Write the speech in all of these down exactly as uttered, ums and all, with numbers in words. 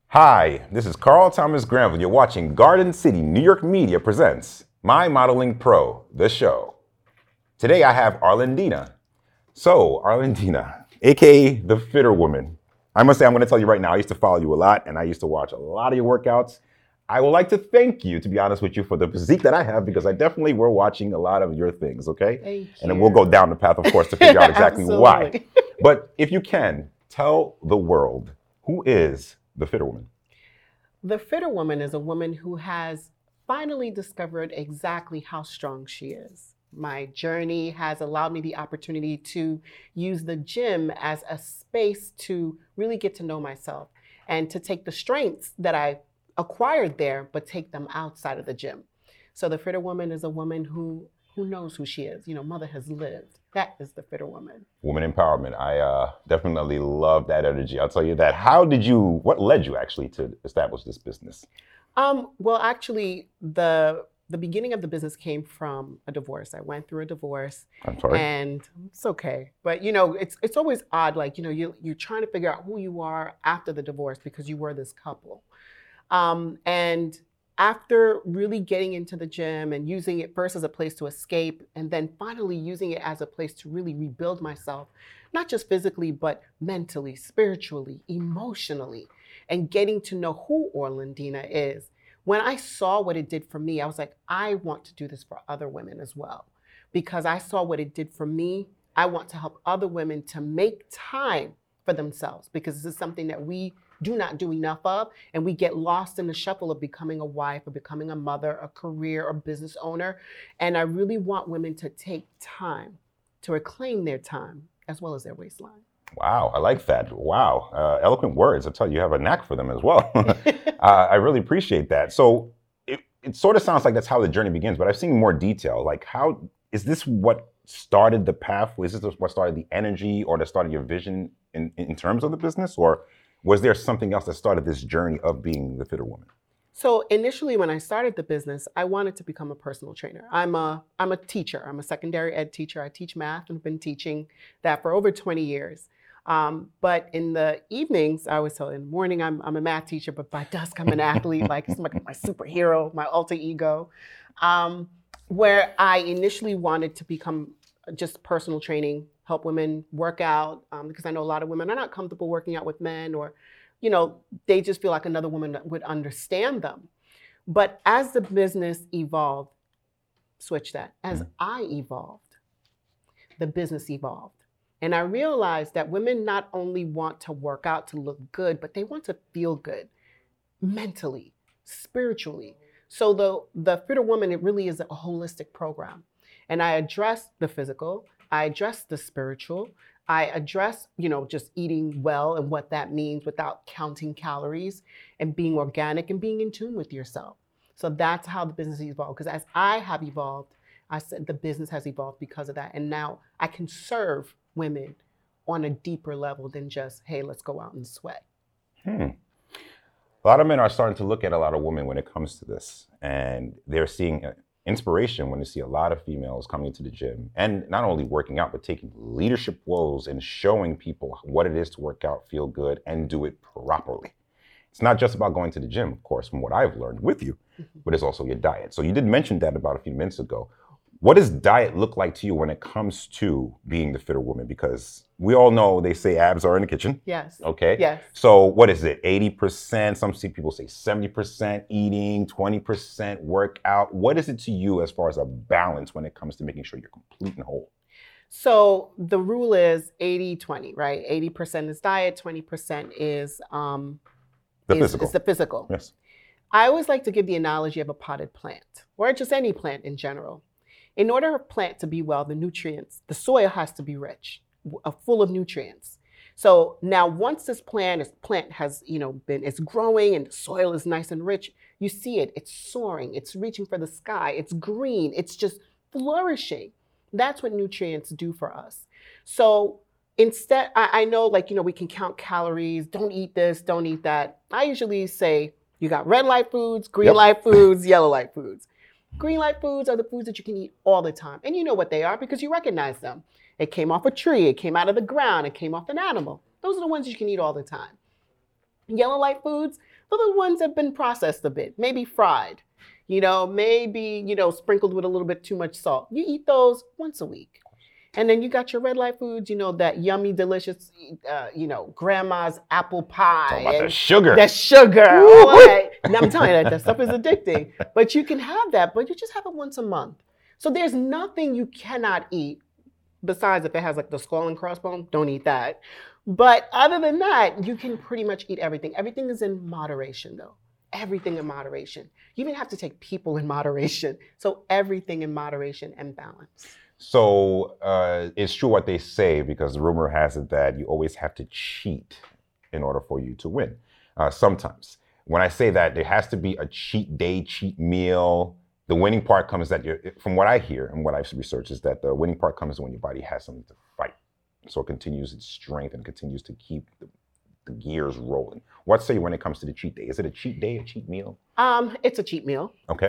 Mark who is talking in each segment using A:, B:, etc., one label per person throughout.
A: Hi, this is Carl Thomas Granville. You're watching Garden City New York Media presents My Modeling Pro, the show. Today I have Arlendina. So, Arlendina, aka the Fitter Woman. I must say, I'm going to tell you right now, I used to follow you a lot, and I used to watch a lot of your workouts. I would like to thank you, to be honest with you, for the physique that I have, because I definitely were watching a lot of your things, okay?
B: Thank you.
A: And then we'll go down the path, of course, to figure out exactly why. But if you can, tell the world, who is the Fitter Woman?
B: The Fitter Woman is a woman who has finally discovered exactly how strong she is. My journey has allowed me the opportunity to use the gym as a space to really get to know myself and to take the strengths that I acquired there, but take them outside of the gym. So the Fitter Woman is a woman who who knows who she is. You know, mother has lived. That is the Fitter Woman.
A: Woman empowerment. I uh, definitely love that energy. I'll tell you that. How did you, what led you actually to establish this business?
B: Um, well, actually, the the beginning of the business came from a divorce. I went through a divorce.
A: I'm sorry.
B: And it's okay. But, you know, it's it's always odd. Like, you know, you, you're trying to figure out who you are after the divorce because you were this couple. Um, and after really getting into the gym and using it first as a place to escape, and then finally using it as a place to really rebuild myself, not just physically, but mentally, spiritually, emotionally, and getting to know who Arlendina is. When I saw what it did for me, I was like, I want to do this for other women as well. Because I saw what it did for me, I want to help other women to make time for themselves, because this is something that we do not do enough of, and we get lost in the shuffle of becoming a wife or becoming a mother, a career or business owner. And I really want women to take time to reclaim their time as well as their waistline.
A: Wow, I like that. Wow, uh, eloquent words. I tell you, you have a knack for them as well. uh, I really appreciate that. So it, it sort of sounds like that's how the journey begins, but I've seen more detail. Like, how is this what started the path? Is this what started the energy or that started your vision in, in terms of the business? Or was there something else that started this journey of being the Fitter Woman?
B: So initially, when I started the business, I wanted to become a personal trainer. I'm a I'm a teacher. I'm a secondary ed teacher. I teach math and have been teaching that for over twenty years. Um, but in the evenings, I always tell, in the morning, I'm I'm a math teacher, but by dusk, I'm an athlete. Like, it's like my superhero, my alter ego. Um, where I initially wanted to become just personal training, help women work out, um, because I know a lot of women are not comfortable working out with men, or, you know, they just feel like another woman would understand them. But as the business evolved, switch that, as mm-hmm. I evolved, the business evolved. And I realized that women not only want to work out to look good, but they want to feel good mentally, spiritually. So the, the Fitter Woman, it really is a holistic program. And I address the physical, I address the spiritual, I address, you know, just eating well and what that means without counting calories, and being organic and being in tune with yourself. So that's how the business evolved. Because as I have evolved, I said the business has evolved because of that. And now I can serve women on a deeper level than just, hey, let's go out and sweat.
A: Hmm. A lot of men are starting to look at a lot of women when it comes to this, and they're seeing inspiration when they see a lot of females coming to the gym and not only working out, but taking leadership roles and showing people what it is to work out, feel good, and do it properly. It's not just about going to the gym, of course, from what I've learned with you, mm-hmm. but it's also your diet. So you did mention that about a few minutes ago. What does diet look like to you when it comes to being the Fitter Woman? Because we all know they say abs are in the kitchen.
B: Yes.
A: Okay.
B: Yes.
A: So what is it? eighty percent? Some see people say seventy percent eating, twenty percent workout. What is it to you as far as a balance when it comes to making sure you're complete and whole?
B: So the rule is eighty twenty, right? eighty percent is diet, twenty percent is um
A: the
B: is,
A: physical.
B: Is the physical.
A: Yes.
B: I always like to give the analogy of a potted plant, or just any plant in general. In order for a plant to be well, the nutrients, the soil has to be rich, uh, full of nutrients. So now once this plant, this plant has, you know, been, it's growing and the soil is nice and rich, you see it, it's soaring, it's reaching for the sky, it's green, it's just flourishing. That's what nutrients do for us. So instead, I, I know, like, you know, we can count calories, don't eat this, don't eat that. I usually say, you got red light foods, green
A: Yep.
B: light foods, yellow light foods. Green light foods are the foods that you can eat all the time. And you know what they are because you recognize them. It came off a tree, it came out of the ground, it came off an animal. Those are the ones you can eat all the time. Yellow light foods, the ones that have been processed a bit, maybe fried, you know, maybe, you know, sprinkled with a little bit too much salt. You eat those once a week. And then you got your red light foods, you know, that yummy, delicious, uh, you know, grandma's apple pie.
A: Talking about the sugar.
B: The sugar. All that. Now, I'm telling you that that stuff is addicting. But you can have that, but you just have it once a month. So there's nothing you cannot eat besides if it has like the skull and crossbone, don't eat that. But other than that, you can pretty much eat everything. Everything is in moderation though. Everything in moderation. You even have to take people in moderation. So everything in moderation and balance.
A: So uh, it's true what they say, because the rumor has it that you always have to cheat in order for you to win. Uh, sometimes. When I say that, there has to be a cheat day, cheat meal. The winning part comes that, you're, from what I hear and what I've researched, is that the winning part comes when your body has something to fight. So it continues its strength and continues to keep the, the gears rolling. What say you when it comes to the cheat day? Is it a cheat day, a cheat meal?
B: Um, it's a cheat meal.
A: Okay.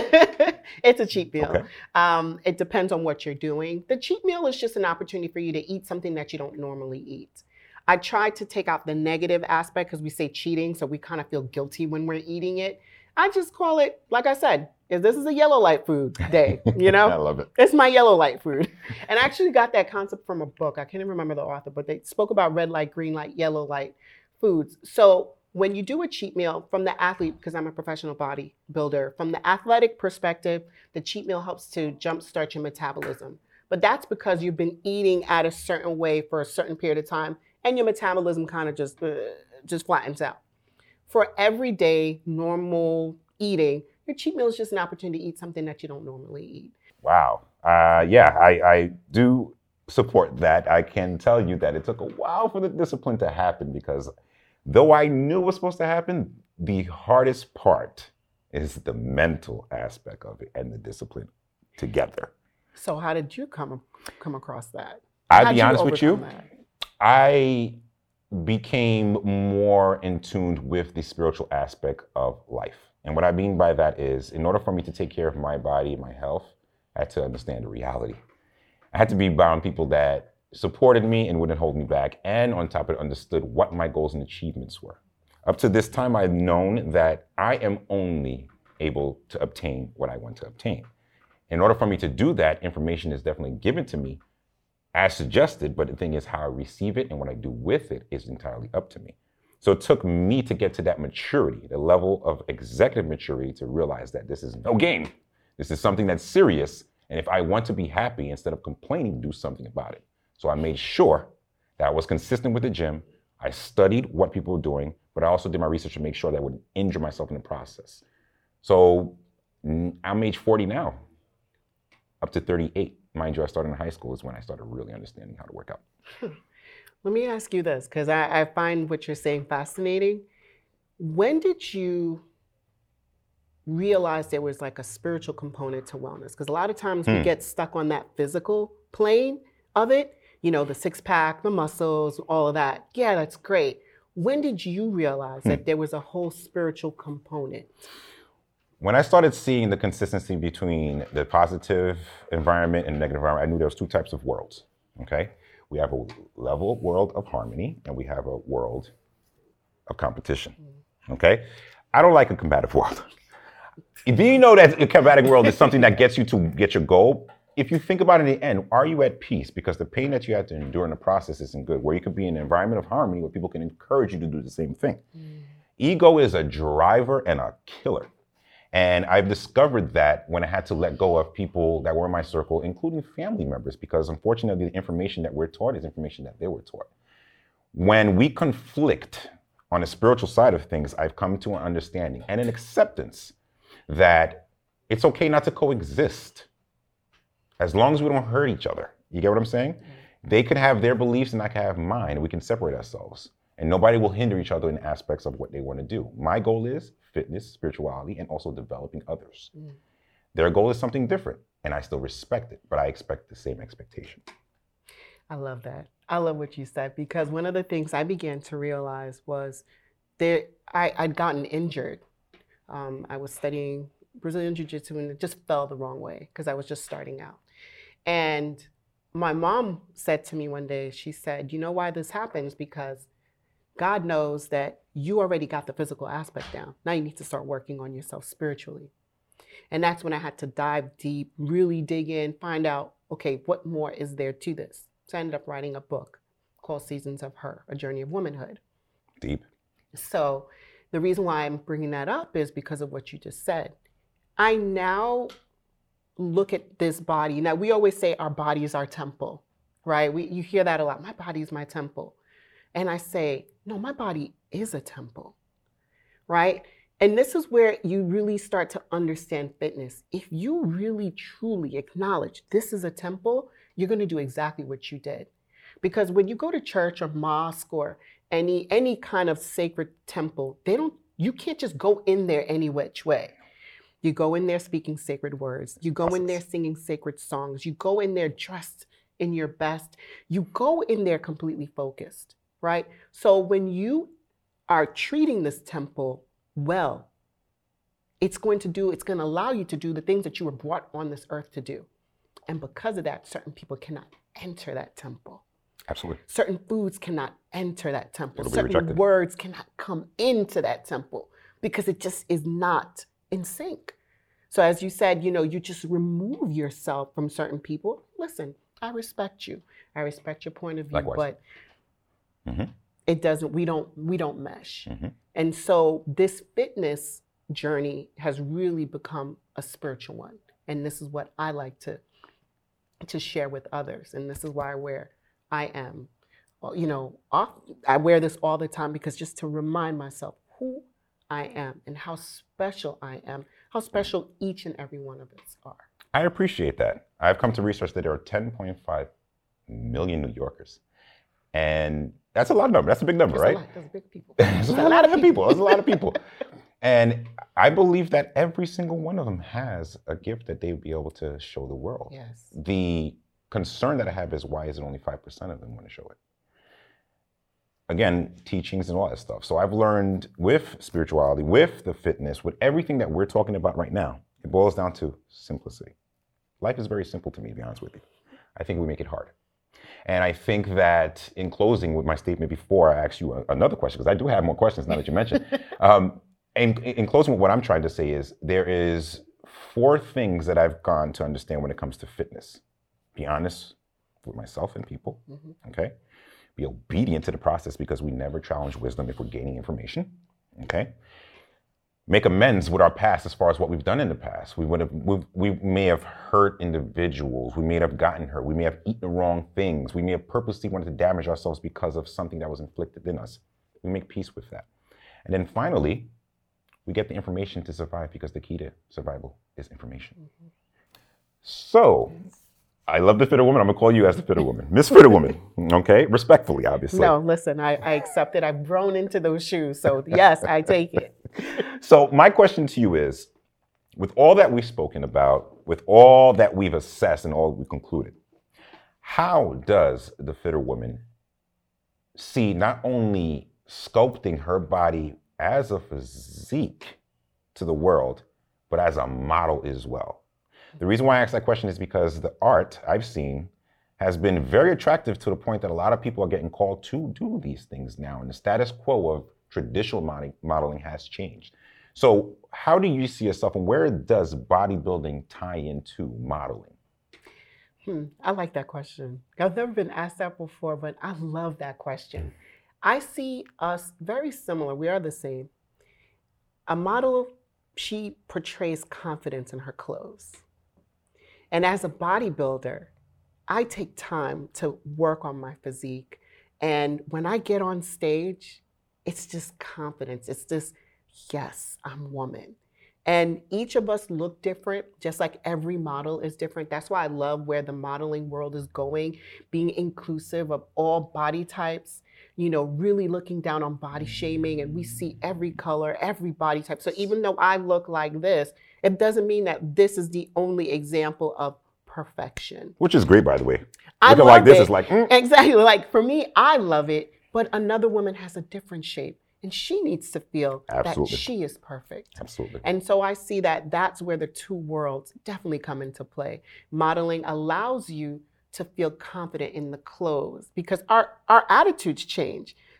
B: It's a cheat meal.
A: Okay.
B: Um, it depends on what you're doing. The cheat meal is just an opportunity for you to eat something that you don't normally eat. I try to take out the negative aspect because we say cheating, so we kind of feel guilty when we're eating it. I just call it, like I said, if this is a yellow light food day, you know?
A: I love it.
B: It's my yellow light food. And I actually got that concept from a book. I can't even remember the author, but they spoke about red light, green light, yellow light foods. So when you do a cheat meal from the athlete, because I'm a professional bodybuilder, from the athletic perspective, the cheat meal helps to jumpstart your metabolism. But that's because you've been eating at a certain way for a certain period of time, and your metabolism kind of just, uh, just flattens out. For everyday normal eating, your cheat meal is just an opportunity to eat something that you don't normally eat.
A: Wow. Uh, yeah, I, I do support that. I can tell you that it took a while for the discipline to happen, because though I knew it was supposed to happen, the hardest part is the mental aspect of it and the discipline together.
B: So how did you come, come across that?
A: I'll
B: How'd
A: be honest with you,
B: that?
A: I became more in tune with the spiritual aspect of life. And what I mean by that is, in order for me to take care of my body and my health, I had to understand the reality. I had to be around people that supported me and wouldn't hold me back, and on top of it, understood what my goals and achievements were. Up to this time, I've known that I am only able to obtain what I want to obtain. In order for me to do that, information is definitely given to me as suggested, but the thing is, how I receive it and what I do with it is entirely up to me. So it took me to get to that maturity, the level of executive maturity, to realize that this is no game. This is something that's serious, and if I want to be happy, instead of complaining, do something about it. So I made sure that I was consistent with the gym. I studied what people were doing, but I also did my research to make sure that I wouldn't injure myself in the process. So I'm age forty now, up to thirty-eight. Mind you, I started in high school is when I started really understanding how to work out.
B: Let me ask you this, because I, I find what you're saying fascinating. When did you realize there was like a spiritual component to wellness? Because a lot of times hmm. we get stuck on that physical plane of it. You know, the six pack, the muscles, all of that. Yeah, that's great. When did you realize hmm. that there was a whole spiritual component?
A: When I started seeing the consistency between the positive environment and negative environment, I knew there was two types of worlds, okay? We have a level world of harmony, and we have a world of competition, okay? I don't like a combative world. If you know that a combative world is something that gets you to get your goal, if you think about it in the end, are you at peace? Because the pain that you have to endure in the process isn't good. Where you could be in an environment of harmony where people can encourage you to do the same thing. Mm. Ego is a driver and a killer. And I've discovered that when I had to let go of people that were in my circle, including family members, because unfortunately the information that we're taught is information that they were taught. When we conflict on the spiritual side of things, I've come to an understanding and an acceptance that it's okay not to coexist as long as we don't hurt each other. You get what I'm saying? Mm-hmm. They could have their beliefs and I can have mine, and we can separate ourselves. And nobody will hinder each other in aspects of what they want to do. My goal is fitness, spirituality, and also developing others. Mm. Their goal is something different, and I still respect it, but I expect the same expectation.
B: I love that. I love what you said, because one of the things I began to realize was that I, I'd gotten injured. Um, I was studying Brazilian Jiu-Jitsu, and it just fell the wrong way because I was just starting out. And my mom said to me one day, she said, you know why this happens? Because God knows that you already got the physical aspect down. Now you need to start working on yourself spiritually. And that's when I had to dive deep, really dig in, find out, okay, what more is there to this? So I ended up writing a book called Seasons of Her, A Journey of Womanhood.
A: Deep.
B: So the reason why I'm bringing that up is because of what you just said. I now look at this body. Now, we always say our body is our temple, right? We, you hear that a lot. My body is my temple. And I say, no, my body is a temple, right? And this is where you really start to understand fitness. If you really, truly acknowledge this is a temple, you're going to do exactly what you did. Because when you go to church or mosque or any any kind of sacred temple, they don't. You can't just go in there any which way. You go in there speaking sacred words. You go in there singing sacred songs. You go in there dressed in your best. You go in there completely focused, right? So when you are treating this temple well, it's going to do, it's going to allow you to do the things that you were brought on this earth to do. And because of that, certain people cannot enter that temple.
A: Absolutely.
B: Certain foods cannot enter that temple.
A: It'll be
B: Certain
A: rejected.
B: words cannot come into that temple because it just is not in sync. So as you said, you know, you just remove yourself from certain people. Listen, I respect you. I respect your point of view,
A: Likewise.
B: but
A: Mm-hmm.
B: it doesn't, we don't, we don't mesh.
A: Mm-hmm.
B: And so this fitness journey has really become a spiritual one. And this is what I like to, to share with others. And this is why I wear, I am, you know, off, I wear this all the time because just to remind myself who I am and how special I am, how special each and every one of us are.
A: I appreciate that. I've come to research that there are ten point five million New Yorkers. And that's a lot of number. That's a big number,
B: That's
A: right?
B: a lot. That's big people.
A: That's a lot of people. That's a lot of people. And I believe that every single one of them has a gift that they would be able to show the world.
B: Yes.
A: The concern that I have is why is it only five percent of them want to show it? Again, teachings and all that stuff. So I've learned with spirituality, with the fitness, with everything that we're talking about right now, it boils down to simplicity. Life is very simple to me, to be honest with you. I think we make it hard. And I think that in closing with my statement before I ask you a, another question, because I do have more questions now that you mentioned. um, in, in closing with what I'm trying to say is there is four things that I've gone to understand when it comes to fitness. Be honest with myself and people, mm-hmm. okay? Be obedient to the process because we never challenge wisdom if we're gaining information, okay? Make amends with our past as far as what we've done in the past. We would have, we, we may have hurt individuals. We may have gotten hurt. We may have eaten the wrong things. We may have purposely wanted to damage ourselves because of something that was inflicted in us. We make peace with that. And then finally, we get the information to survive because the key to survival is information. Mm-hmm. So, I love the fitter woman. I'm gonna call you as the fitter woman. Miss Fitter Woman, okay? Respectfully, obviously.
B: No, listen, I, I accept it. I've grown into those shoes. So yes, I take it.
A: So my question to you is, with all that we've spoken about, with all that we've assessed and all we've concluded, how does the fitter woman see not only sculpting her body as a physique to the world, but as a model as well? The reason why I ask that question is because the art I've seen has been very attractive to the point that a lot of people are getting called to do these things now. And the status quo of traditional modeling has changed. So how do you see yourself and where does bodybuilding tie into modeling?
B: Hmm, I like that question. I've never been asked that before, but I love that question. I see us very similar. We are the same. A model, she portrays confidence in her clothes. And as a bodybuilder, I take time to work on my physique. And when I get on stage, it's just confidence. It's just, yes, I'm woman. And each of us look different, just like every model is different. That's why I love where the modeling world is going, being inclusive of all body types, you know, really looking down on body shaming. And we see every color, every body type. So even though I look like this, it doesn't mean that this is the only example of perfection.
A: Which is great, by the way.
B: I
A: Looking
B: love
A: like this
B: it.
A: is like, mm.
B: Exactly. Like for me, I love it. But another woman has a different shape. And she needs to feel
A: Absolutely.
B: that she is perfect.
A: Absolutely.
B: And so I see that that's where the two worlds definitely come into play. Modeling allows you to feel confident in the clothes because our, our attitudes change.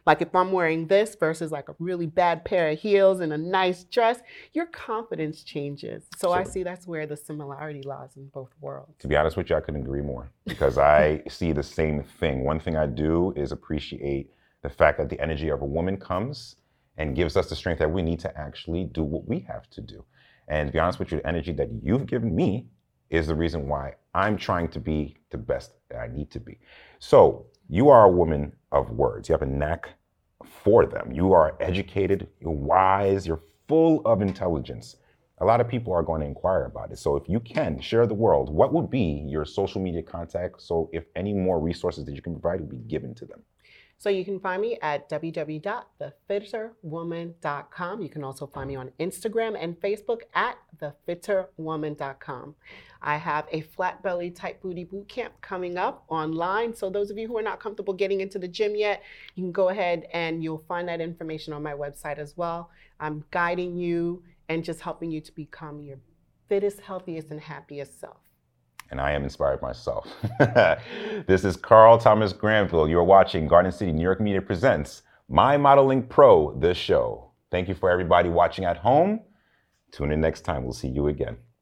B: Like if I'm wearing this versus like a really bad pair of heels and a nice dress, your confidence changes. So, so I see that's where the similarity lies in both worlds.
A: To be honest with you, I couldn't agree more, because I see the same thing. One thing I do is appreciate the fact that the energy of a woman comes and gives us the strength that we need to actually do what we have to do. And to be honest with you, the energy that you've given me is the reason why I'm trying to be the best that I need to be. So you are a woman of words. You have a knack for them. You are educated, you're wise, you're full of intelligence. A lot of people are going to inquire about it. So if you can share the world, what would be your social media contact? So if any more resources that you can provide will be given to them.
B: So you can find me at w w w dot the fitter woman dot com. You can also find me on Instagram and Facebook at the fitter woman dot com. I have a flat belly tight booty boot camp coming up online. So those of you who are not comfortable getting into the gym yet, you can go ahead and you'll find that information on my website as well. I'm guiding you and just helping you to become your fittest, healthiest, and happiest self.
A: And I am inspired myself. This is Carl Thomas Granville. You're watching Garden City New York Media Presents My Modeling Pro, the show. Thank you for everybody watching at home. Tune in next time. We'll see you again.